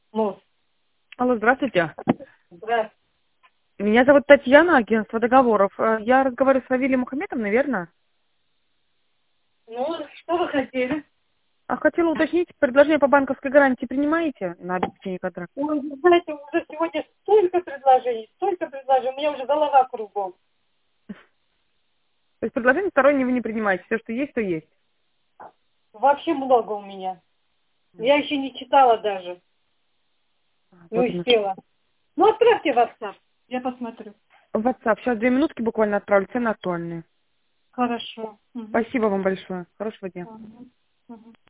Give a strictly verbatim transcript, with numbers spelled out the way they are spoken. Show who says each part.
Speaker 1: Ну,
Speaker 2: Алло, здравствуйте.
Speaker 1: да.
Speaker 2: Меня зовут Татьяна, агентство договоров. Э, Я разговариваю с Равилем Мухаметом, верно?
Speaker 1: Ну, что вы хотели?
Speaker 2: А хотела уточнить, предложение по банковской гарантии принимаете на обеспечение контракта?
Speaker 1: Ой, вы знаете, уже сегодня столько предложений, столько предложений, у меня уже голова кругом.
Speaker 2: То есть предложение стороннее вы не принимаете, все, что есть, то есть.
Speaker 1: Вообще много у меня. Я еще не читала даже, не
Speaker 2: Вот оно что.
Speaker 1: успела. Ну, отправьте в WhatsApp, я посмотрю.
Speaker 2: В WhatsApp. Сейчас две минутки буквально отправлю, цены актуальные.
Speaker 1: Хорошо. Мгм.
Speaker 2: Спасибо вам большое. Хорошего дня.
Speaker 1: Мгм. Мгм.